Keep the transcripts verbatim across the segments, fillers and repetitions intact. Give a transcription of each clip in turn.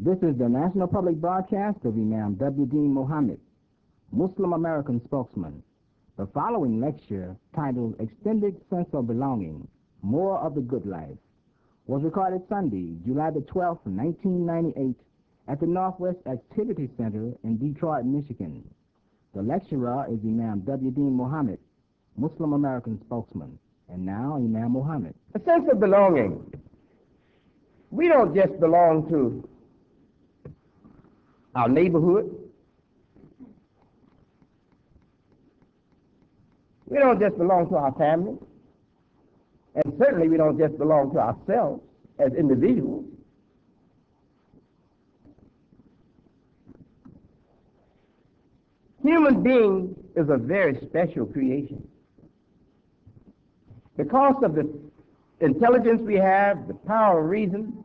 This is the National Public Broadcast of Imam W. Deen Muhammad, Muslim American spokesman. The following lecture, titled Extended Sense of Belonging, More of the Good Life, was recorded Sunday, July the twelfth, nineteen ninety-eight, at the Northwest Activity Center in Detroit, Michigan. The lecturer is Imam W. Deen Muhammad, Muslim American spokesman. And now, Imam Muhammad. A sense of belonging. We don't just belong to our neighborhood. We don't just belong to our family. And certainly we don't just belong to ourselves as individuals. Human being is a very special creation. Because of the intelligence we have, the power of reason,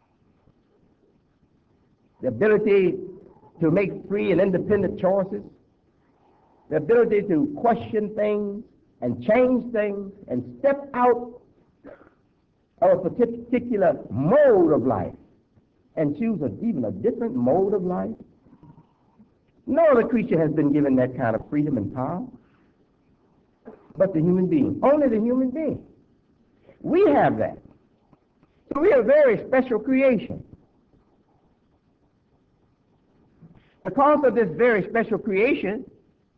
the ability to make free and independent choices, the ability to question things and change things and step out of a particular mode of life and choose a, even a different mode of life. No other creature has been given that kind of freedom and power but the human being. Only the human being. We have that. So we are a very special creation. Because of this very special creation,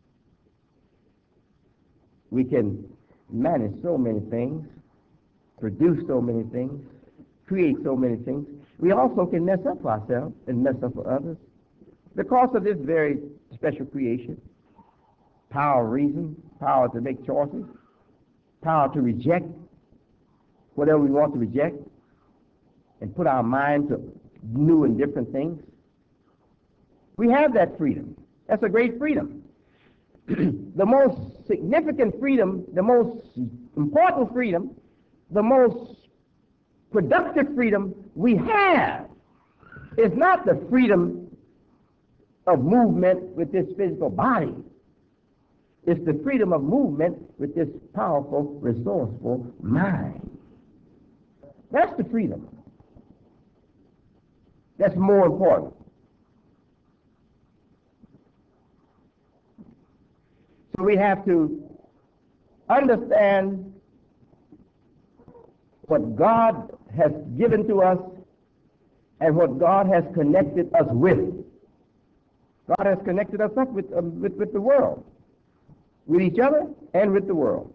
we can manage so many things, produce so many things, create so many things. We also can mess up for ourselves and mess up for others. Because of this very special creation, power of reason, power to make choices, power to reject whatever we want to reject, and put our mind to new and different things. We have that freedom. That's a great freedom. The most significant freedom, the most important freedom, the most productive freedom we have is not the freedom of movement with this physical body. It's the freedom of movement with this powerful, resourceful mind. That's the freedom. That's more important. So we have to understand what God has given to us and what God has connected us with. God has connected us up with, um, with, with the world, with each other and with the world.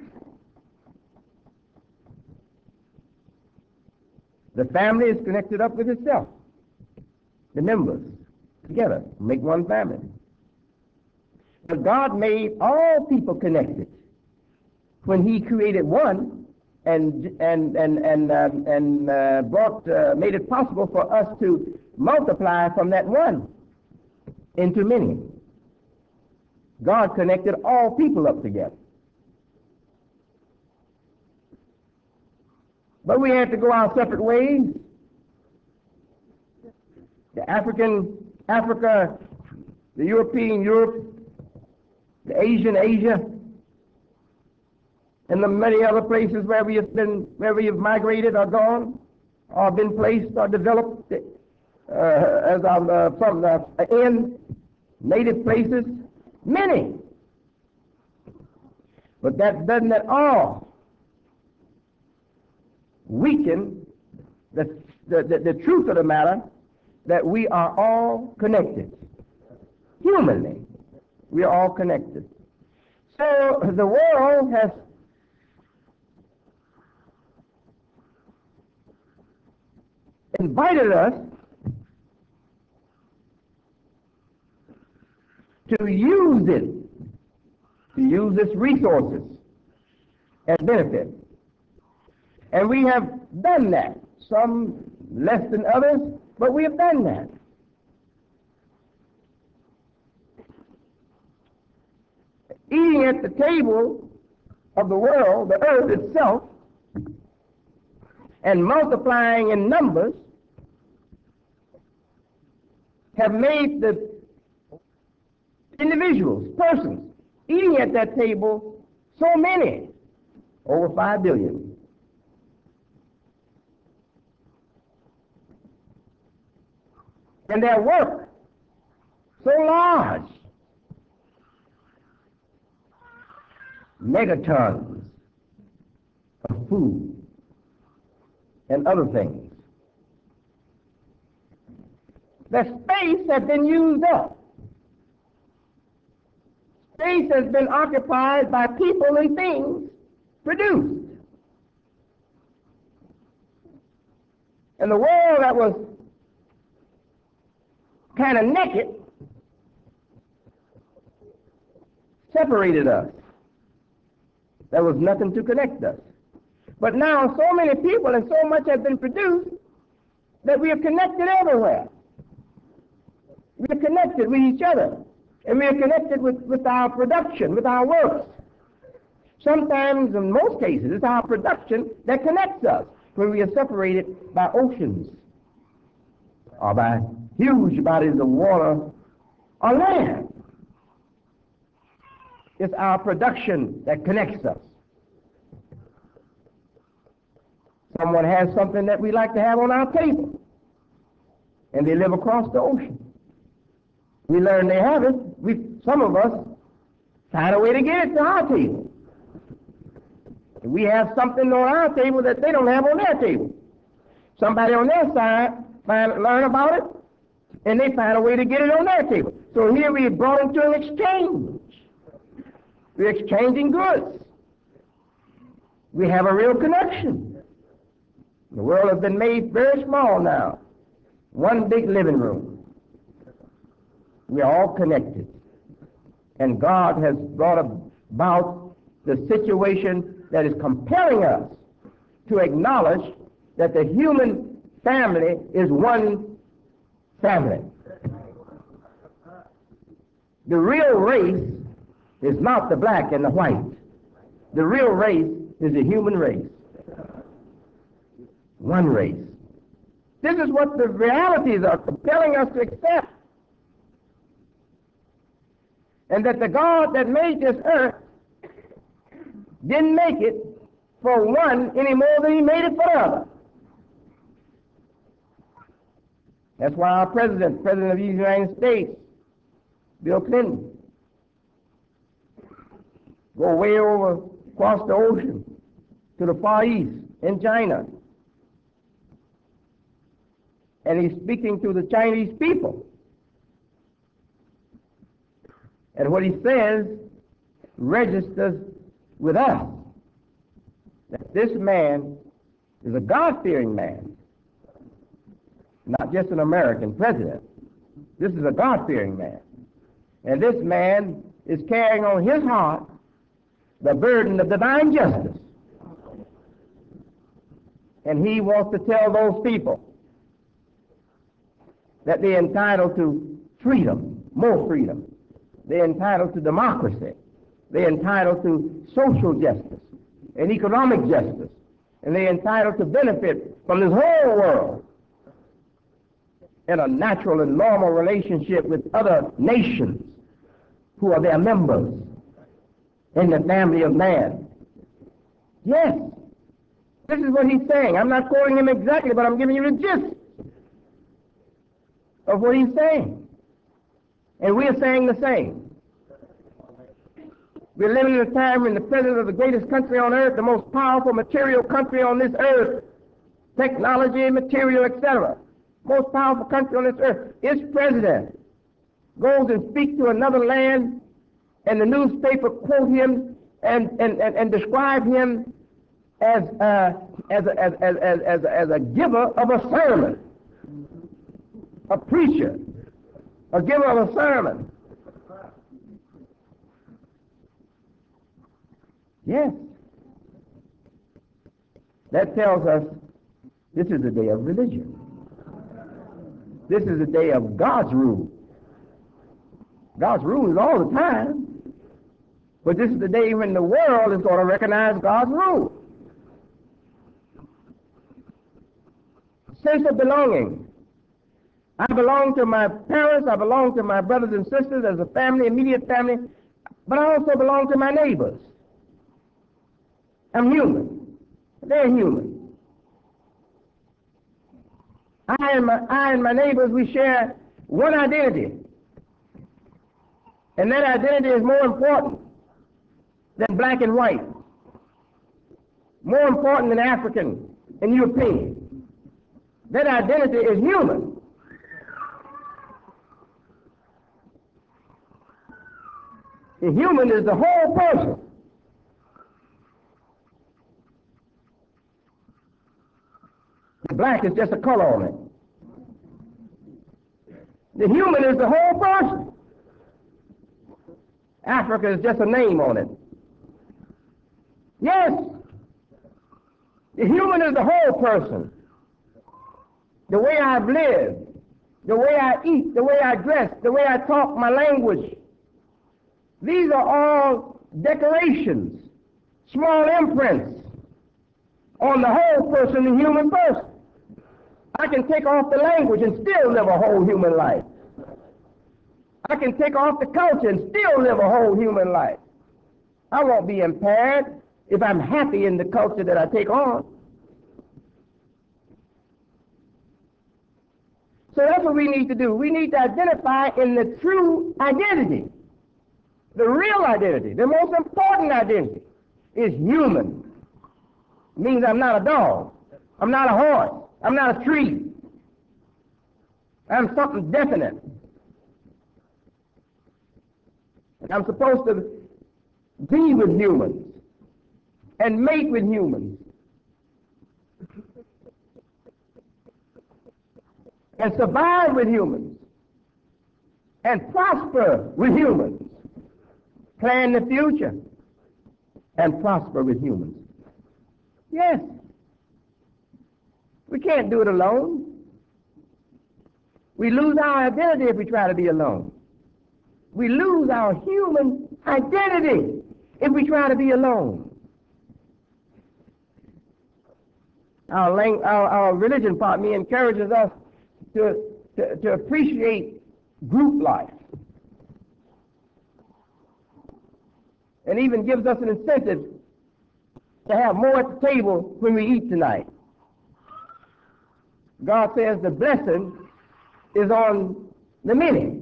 The family is connected up with itself. The members together make one family. But God made all people connected when He created one and and and and uh, and uh, brought uh, made it possible for us to multiply from that one into many. God connected all people up together. But we had to go our separate ways. The African, Africa, the European, Europe, the Asian, Asia, and the many other places where we have been, where we have migrated or gone, or been placed or developed uh, as our, uh, from the in native places, many. But that doesn't at all weaken the, the, the, the truth of the matter that we are all connected. Humanly, we are all connected. So the world has invited us to use it, to use its resources and benefit. And we have done that, some less than others, but we have done that. Eating at the table of the world, the earth itself, and multiplying in numbers have made the individuals, persons, eating at that table so many, over five billion. and their work so large, megatons of food and other things. The space has been used up. Space has been occupied by people and things produced. And the world that was kind of naked separated us. There was nothing to connect us. But now so many people and so much has been produced that we are connected everywhere. We are connected with each other. And we are connected with, with our production, with our works. Sometimes, in most cases, it's our production that connects us when we are separated by oceans or by huge bodies of water or land. It's our production that connects us. Someone has something that we like to have on our table, and they live across the ocean. We learn they have it. We, some of us find a way to get it to our table. We have something on our table that they don't have on their table. Somebody on their side find, learn about it, and they find a way to get it on their table. So here we brought into an exchange. We're exchanging goods. We have a real connection. The world has been made very small now. One big living room. We are all connected. And God has brought about the situation that is compelling us to acknowledge that the human family is one family. The real race is not the black and the white. The real race is the human race. One race. This is what the realities are compelling us to accept. And that the God that made this earth didn't make it for one any more than he made it for the other. That's why our president, President of the United States, Bill Clinton, go way over across the ocean to the Far East in China. And he's speaking to the Chinese people. And what he says registers with us that this man is a God-fearing man, not just an American president. This is a God-fearing man. And this man is carrying on his heart the burden of divine justice. And he wants to tell those people that they're entitled to freedom, more freedom. They're entitled to democracy. They're entitled to social justice and economic justice. And they're entitled to benefit from this whole world in a natural and normal relationship with other nations who are their members in the family of man. Yes, this is what he's saying. I'm not quoting him exactly, but I'm giving you the gist of what he's saying. And we're saying the same. We're living in a time when the president of the greatest country on earth, the most powerful material country on this earth, technology, material, et cetera, most powerful country on this earth, its president goes and speaks to another land, and the newspaper quote him and, and, and, and describe him as, uh, as, a, as, as, as, as, as a giver of a sermon, a preacher, a giver of a sermon. Yes. That tells us this is a day of religion. This is a day of God's rule. God's rule is all the time. But this is the day when the world is going to recognize God's rule. Sense of belonging. I belong to my parents, I belong to my brothers and sisters as a family, immediate family, but I also belong to my neighbors. I'm human. They're human. I and my, I and my neighbors, we share one identity. And that identity is more important than black and white, more important than African and European. That identity is human. The human is the whole person. The black is just a color on it. The human is the whole person. Africa is just a name on it. Yes, the human is the whole person. The way I've lived, the way I eat, the way I dress, the way I talk, my language. These are all decorations, small imprints on the whole person, the human person. I can take off the language and still live a whole human life. I can take off the culture and still live a whole human life. I won't be impaired if I'm happy in the culture that I take on. So that's what we need to do. We need to identify in the true identity. The real identity, the most important identity, is human. It means I'm not a dog. I'm not a horse. I'm not a tree. I'm something definite. I'm supposed to be with humans and mate with humans and survive with humans and prosper with humans, plan the future and prosper with humans. Yes, we can't do it alone. We lose our identity if we try to be alone. We lose our human identity if we try to be alone. Our, lang- our, our religion part me encourages us to, to, to appreciate group life, and even gives us an incentive to have more at the table when we eat tonight. God says the blessing is on the many.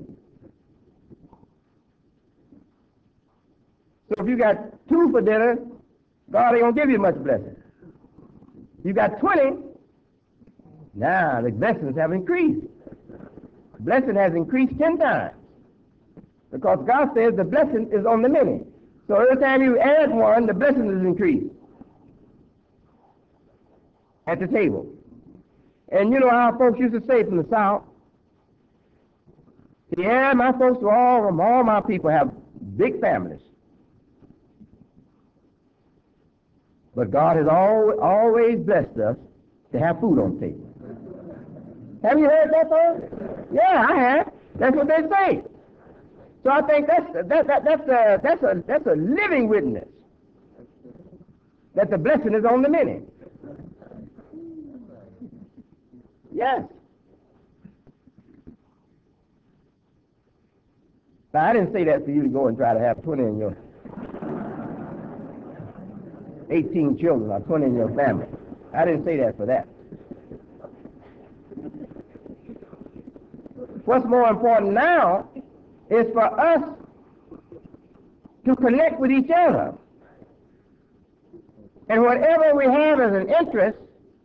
So if you got two for dinner, God ain't going to give you much blessing. You got twenty, now the blessings have increased. The blessing has increased ten times. Because God says the blessing is on the many. So every time you add one, the blessing is increased at the table. And you know how folks used to say from the South, yeah, my folks were all, all my people have big families. But God has al- always blessed us to have food on the table. Have you heard that, folks? Yeah, I have. That's what they say. So I think that's that, that that's a that's a that's a living witness that the blessing is on the many. Yes. Now I didn't say that for you to go and try to have twenty in your eighteen children or twenty in your family. I didn't say that for that. What's more important now is for us to connect with each other. And whatever we have as an interest,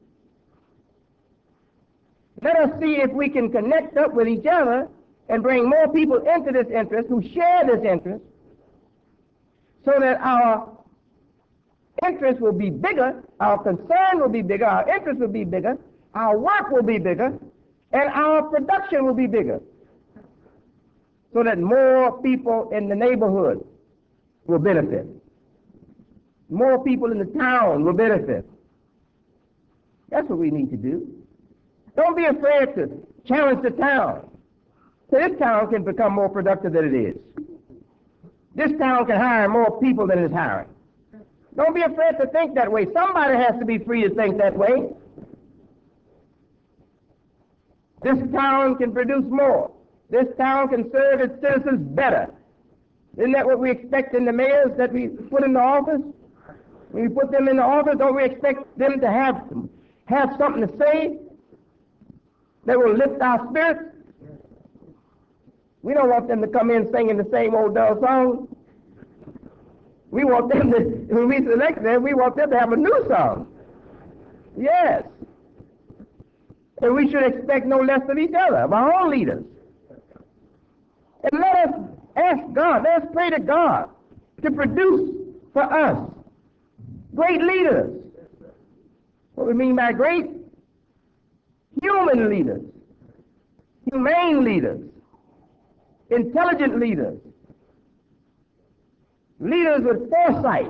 let us see if we can connect up with each other and bring more people into this interest who share this interest, so that our interest will be bigger, our concern will be bigger, our interest will be bigger, our work will be bigger, and our production will be bigger, so that more people in the neighborhood will benefit. More people in the town will benefit. That's what we need to do. Don't be afraid to challenge the town. So this town can become more productive than it is. This town can hire more people than it's hiring. Don't be afraid to think that way. Somebody has to be free to think that way. This town can produce more. This town can serve its citizens better. Isn't that what we expect in the mayors that we put in the office? When we put them in the office, don't we expect them to have, have something to say that will lift our spirits? We don't want them to come in singing the same old dull song. We want them to, when we select them, we want them to have a new song. Yes. And we should expect no less of each other, of our own leaders. And let us ask God, let us pray to God to produce for us great leaders. What we mean by great? Human leaders, humane leaders, intelligent leaders, leaders with foresight,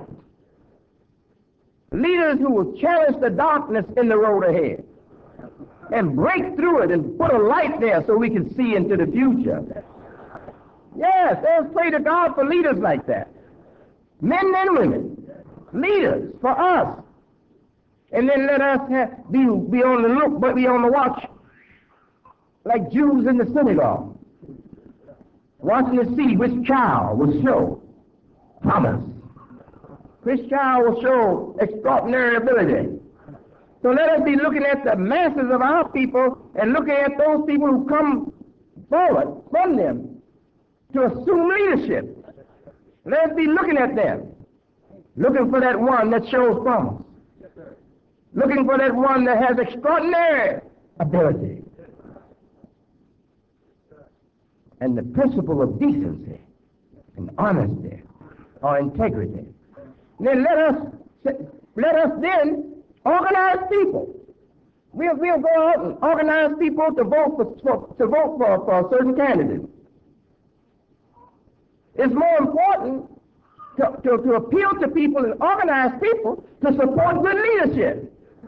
leaders who will challenge the darkness in the road ahead and break through it and put a light there so we can see into the future. Yes, let's pray to God for leaders like that. Men and women, leaders for us. And then let us have, be, be on the look, but be on the watch, like Jews in the synagogue, watching to see which child will show promise, which child will show extraordinary ability. So let us be looking at the masses of our people and looking at those people who come forward from them to assume leadership. Let us be looking at them, looking for that one that shows promise, looking for that one that has extraordinary ability. And the principle of decency and honesty or integrity. And then let us let us then organize people. We'll, we'll go out and organize people to vote for, for to vote for, for a certain candidate. It's more important to, to, to appeal to people and organize people to support good leadership,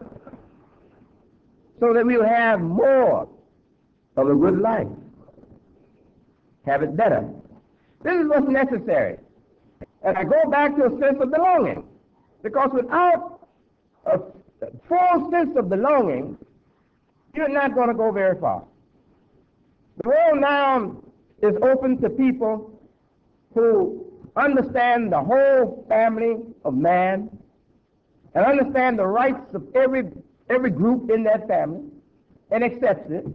so that we'll have more of a good life, have it better. This is what's necessary. And I go back to a sense of belonging, because without a full sense of belonging, you're not going to go very far. The world now is open to people who understand the whole family of man and understand the rights of every every group in that family and accepts it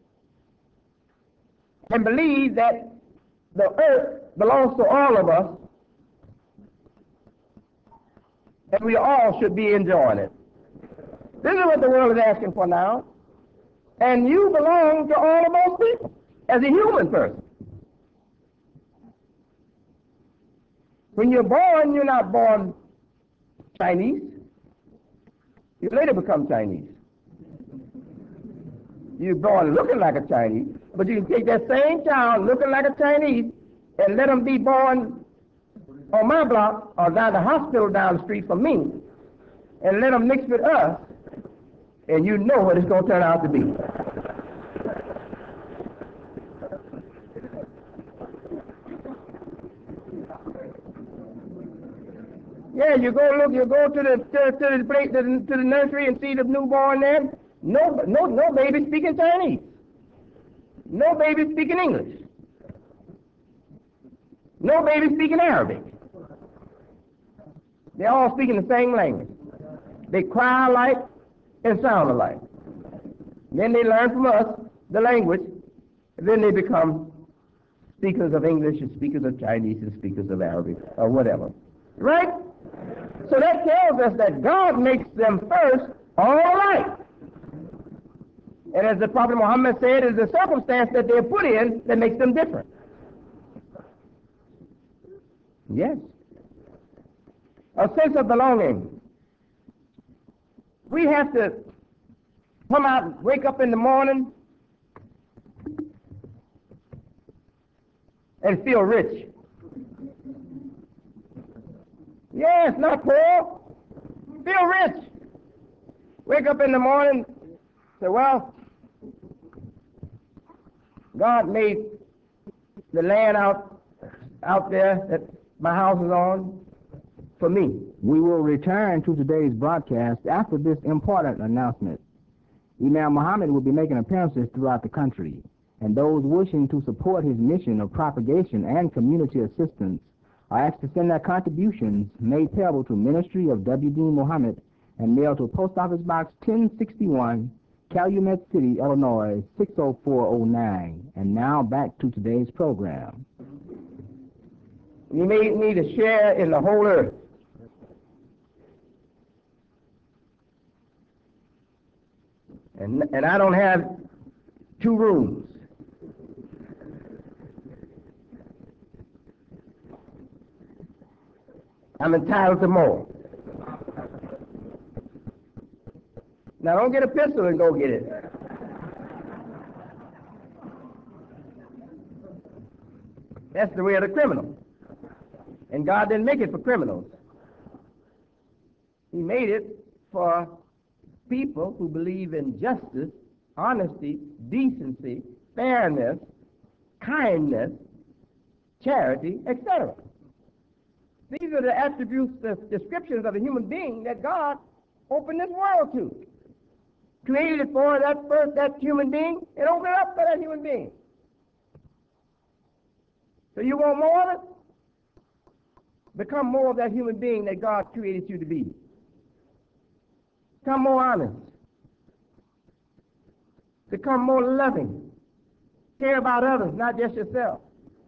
and believe that the earth belongs to all of us and we all should be enjoying it. This is what the world is asking for now. And you belong to all of those people as a human person. When you're born, you're not born Chinese. You later become Chinese. You're born looking like a Chinese, but you can take that same child looking like a Chinese and let them be born on my block or down the hospital down the street from me and let them mix with us, and you know what it's going to turn out to be. Yeah, you go look, you go to the to, to the place to the, to the nursery and see the newborn there. No, no, no baby speaking Chinese. No baby speaking English. No baby speaking Arabic. They're all speaking the same language. They cry alike and sound alike. Then they learn from us the language, and then they become speakers of English and speakers of Chinese and speakers of Arabic or whatever. Right? So that tells us that God makes them first all alike. And as the Prophet Muhammad said, it's the circumstance that they're put in that makes them different. Yes. A sense of belonging. We have to come out, wake up in the morning, and feel rich. Yes, not poor. Feel rich. Wake up in the morning, say, well, God made the land out out there that my house is on for me. We will return to today's broadcast after this important announcement. Imam Muhammad will be making appearances throughout the country, and those wishing to support his mission of propagation and community assistance are asked to send their contributions made payable to Ministry of W D Muhammad and mailed to Post Office Box ten sixty-one, Calumet City, Illinois, six oh four oh nine. And now back to today's program. He made me to share in the whole earth. And, and I don't have two rooms. I'm entitled to more. Now don't get a pistol and go get it. That's the way of the criminal. And God didn't make it for criminals. He made it for people who believe in justice, honesty, decency, fairness, kindness, charity, et cetera. These are the attributes, the descriptions of a human being that God opened this world to. Created it for that first, that human being, and opened it up for that human being. So you want more of it? Become more of that human being that God created you to be. Become more honest. Become more loving. Care about others, not just yourself.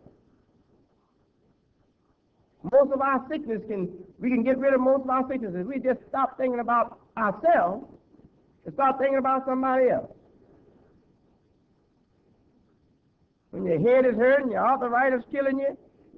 Most of our sickness can, we can get rid of most of our sicknesses. We just stop thinking about ourselves and start thinking about somebody else. When your head is hurting, your arthritis killing you,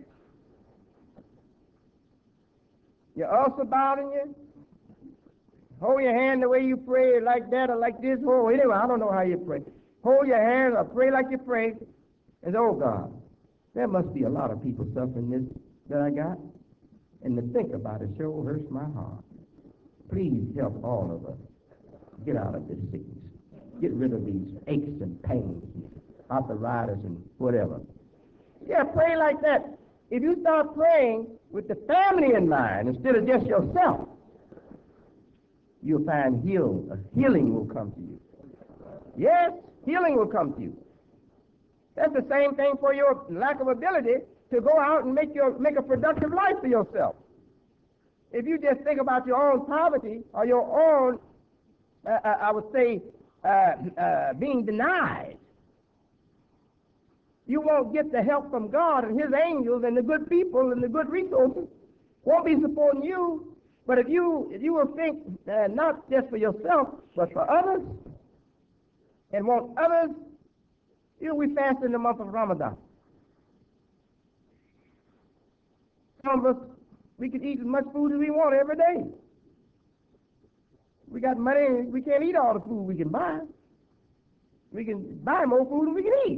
your ulcer bothering you, hold your hand the way you pray, like that or like this. Oh, anyway, I don't know how you pray. Hold your hand or pray like you pray and say, oh God, there must be a lot of people suffering this that I got. And to think about it sure hurts my heart. Please help all of us get out of this sickness. Get rid of these aches and pains, arthritis and whatever. Yeah, pray like that. If you start praying with the family in mind instead of just yourself, you'll find heal, a healing will come to you. Yes, healing will come to you. That's the same thing for your lack of ability to go out and make your make a productive life for yourself. If you just think about your own poverty or your own, uh, I would say, uh, uh, being denied, you won't get the help from God and His angels and the good people and the good resources won't be supporting you. But if you if you will think uh, not just for yourself but for others and want others, you know, we fast in the month of Ramadan. Some of us, we can eat as much food as we want every day. We got money, we can't eat all the food we can buy. We can buy more food than we can eat.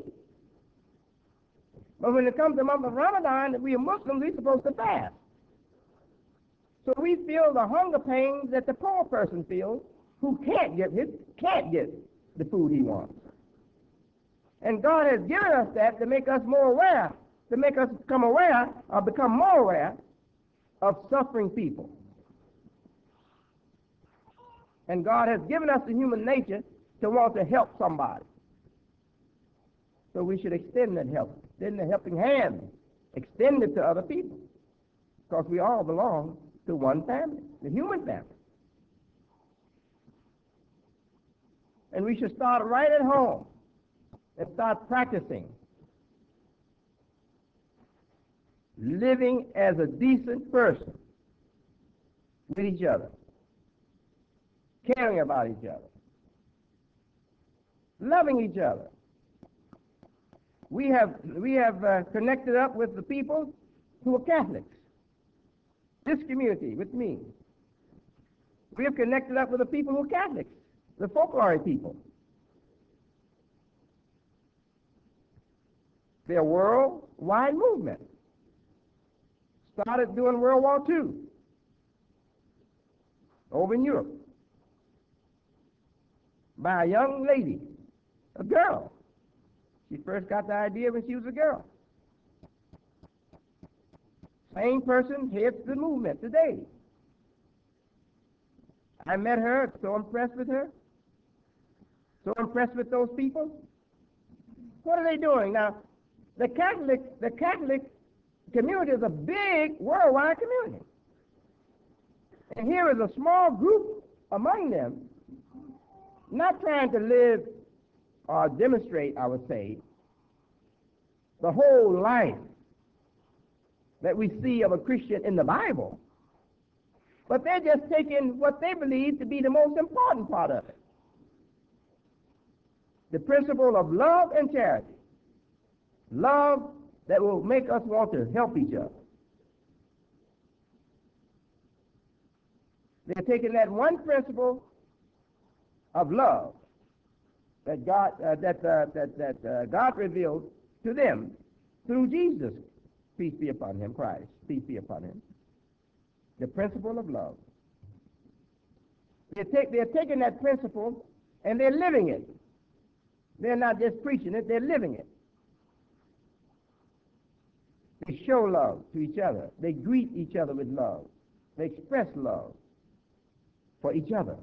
But when it comes to the month of Ramadan, we are Muslims, we're supposed to fast. So we feel the hunger pains that the poor person feels who can't get his, can't get the food he wants. And God has given us that to make us more aware, to make us become aware or become more aware of suffering people. And God has given us the human nature to want to help somebody. So we should extend that help, extend the helping hand, extend it to other people. Because we all belong to one family, the human family. And we should start right at home and start practicing living as a decent person with each other, caring about each other, loving each other. We have we have uh, connected up with the people who are Catholics. This community with me. We have connected up with the people who are Catholics, the folklore people. They're a worldwide movement. Started during World War Two over in Europe by a young lady, a girl. She first got the idea when she was a girl. Same person heads the movement today. I met her, so impressed with her, so impressed with those people. What are they doing now? The Catholic, the Catholic community is a big worldwide community. And here is a small group among them not trying to live or demonstrate, I would say, the whole life that we see of a Christian in the Bible, but they're just taking what they believe to be the most important part of it. The principle of love and charity. Love that will make us want to help each other. They're taking that one principle of love that God uh, that uh, that that uh, God revealed to them through Jesus, peace be upon him, Christ, peace be upon him. The principle of love. They take they're taking that principle and they're living it. They're not just preaching it; they're living it. They show love to each other. They greet each other with love. They express love for each other.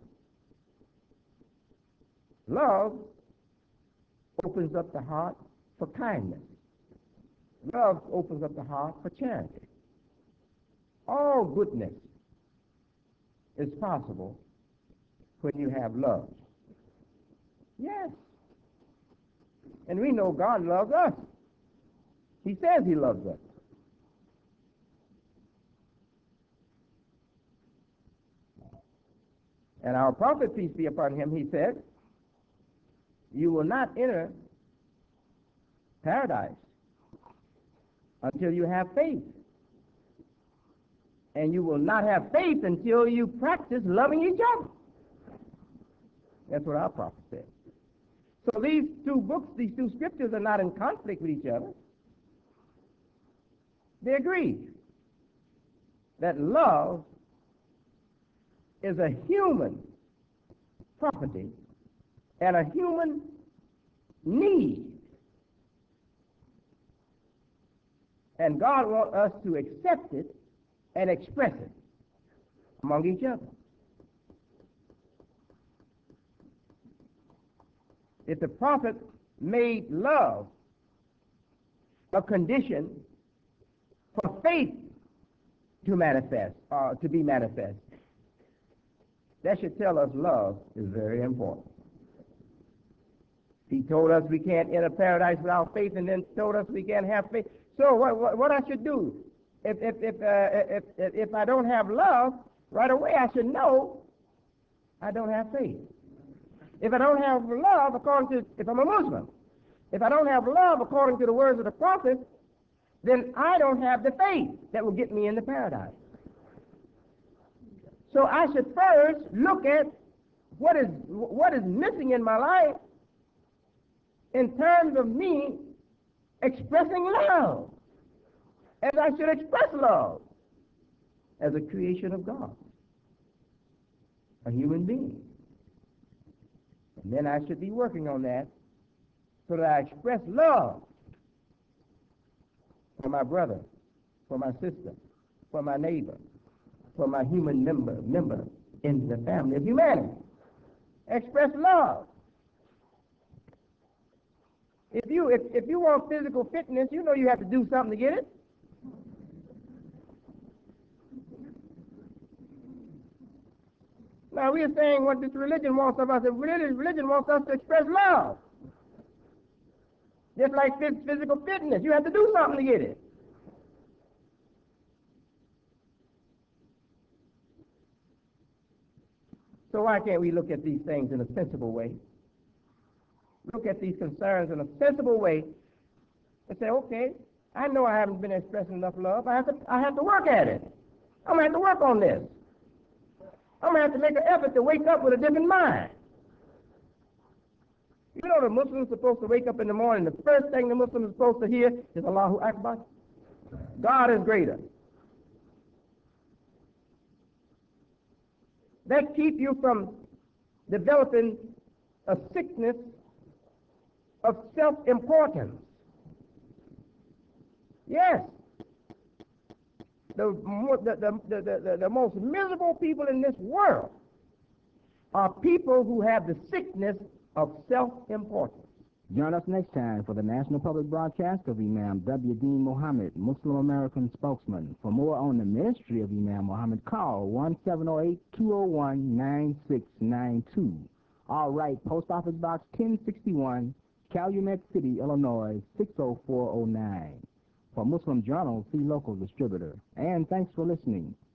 Love opens up the heart for kindness. Love opens up the heart for charity. All goodness is possible when you have love. Yes. And we know God loves us. He says he loves us. And our prophet, peace be upon him, he said, you will not enter paradise until you have faith. And you will not have faith until you practice loving each other. That's what our prophet said. So these two books, these two scriptures are not in conflict with each other. They agree that love is a human property and a human need. And God wants us to accept it and express it among each other. If the prophet made love a condition for faith to manifest, or to be manifest, that should tell us love is very important. He told us we can't enter paradise without faith, and then told us we can't have faith. So what, what, what I should do, if, if, if, uh, if, if, if I don't have love, right away I should know I don't have faith. If I don't have love, according to, if I'm a Muslim, if I don't have love according to the words of the prophet, then I don't have the faith that will get me into paradise. So I should first look at what is what is missing in my life in terms of me expressing love, as I should express love as a creation of God, a human being. And then I should be working on that so that I express love for my brother, for my sister, for my neighbor, for my human member, member in the family of humanity. Express love. If you if, if you want physical fitness, you know you have to do something to get it. Now we are saying what this religion wants of us. If religion, religion wants us to express love. Just like physical fitness, you have to do something to get it. So why can't we look at these things in a sensible way? Look at these concerns in a sensible way and say, okay, I know I haven't been expressing enough love. I have to, I have to work at it. I'm going to have to work on this. I'm going to have to make an effort to wake up with a different mind. You know the Muslims are supposed to wake up in the morning. The first thing the Muslims are supposed to hear is Allahu Akbar. God is greater. That keeps you from developing a sickness of self-importance. Yes. The, the, the, the, the, the most miserable people in this world are people who have the sickness of self-importance. Join us next time for the National Public Broadcast of Imam W. Deen Muhammad, Muslim American spokesman. For more on the ministry of Imam Muhammad, call one seven zero eight, two zero one, nine six nine two All right, Post Office Box ten sixty-one, Calumet City, Illinois, six oh four oh nine. For Muslim Journal, see local distributor. And thanks for listening.